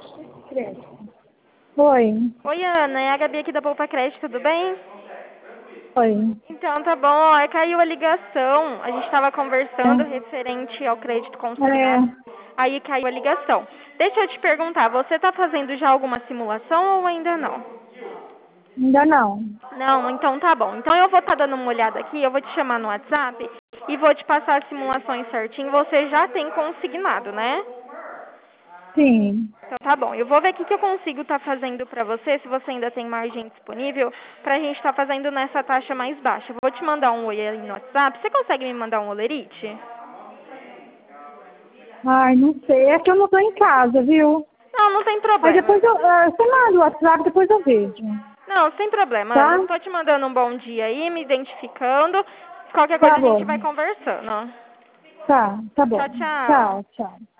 Oi. Oi, Ana, é a Gabi aqui da Poupa Crédito, tudo bem? Oi. Então, tá bom, ó, caiu a ligação. A gente estava conversando referente ao crédito consignado, É, aí caiu a ligação. Deixa eu te perguntar, você está fazendo já alguma simulação ou ainda não? ainda não. Não, então tá bom. Então eu vou estar dando uma olhada aqui, eu vou te chamar no WhatsApp e vou te passar as simulações certinho. Você já tem consignado, né? Sim. Então tá bom. Eu vou ver o que eu consigo estar fazendo pra você, se você ainda tem margem disponível, pra gente estar fazendo nessa taxa mais baixa. Eu vou te mandar um oi aí no WhatsApp. Você consegue me mandar um olerite? Ai, não sei. É que eu não tô em casa, viu? Não, não tem Aí problema. depois você manda o WhatsApp, depois eu vejo. Não, sem problema, Ana. Tá? Eu tô te mandando um bom dia aí, me identificando. Qualquer coisa Tá a gente bom. vai conversando. Tá Tchau, bom. tchau. Tchau, tchau.